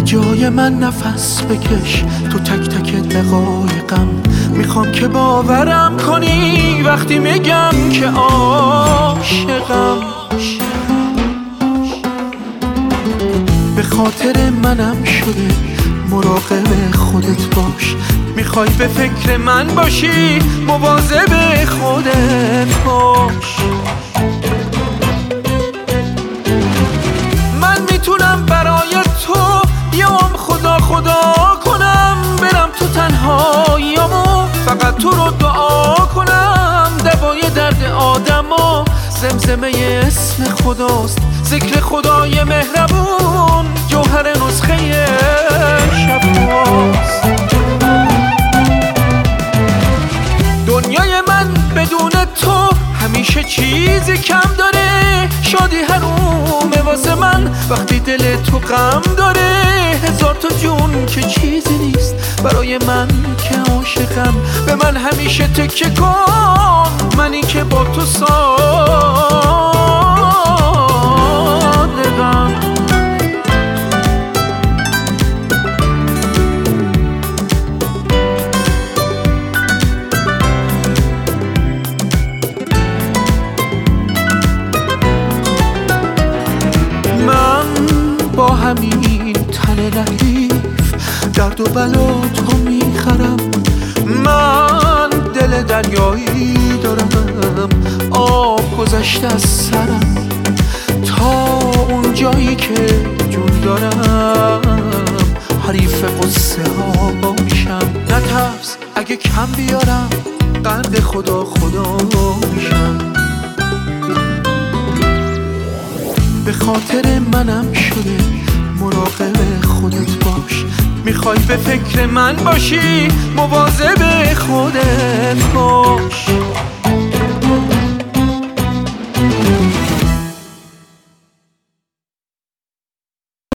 جای من نفس بکش تو تک تک دقایقم. میخوام که باورم کنی وقتی میگم که عاشقم. به خاطر منم شده مراقب خودت باش. میخوای به فکر من باشی مواظب خودت باش. من میتونم برای تو بیام خدا خدا کنم، برم تو تنهاییامو فقط تو رو دعا کنم. دوای درد آدما زمزمه اسم خداست، ذکر خدای مهربون جوهر نسخه شفاست. دنیای من بدون تو همیشه چیزی کم داره. شادی حرومه واسه من وقتی دل تو غم داره. هزار تا جون که چیزی نیست برای من که عاشقم. به من همیشه تکیه کن، منی که با تو صادقم. با همین تن لطیف درد و بلا تو میخرم. من دل دریایی دارم، آب گذشته از سرم. تا اون جایی که جون دارم حریف قصه ها باشم. نترس اگه کم بیارم قند خدا میشم. به خاطر منم شده مراقب خودت باش. میخوای به فکر من باشی مواظب خودت باش.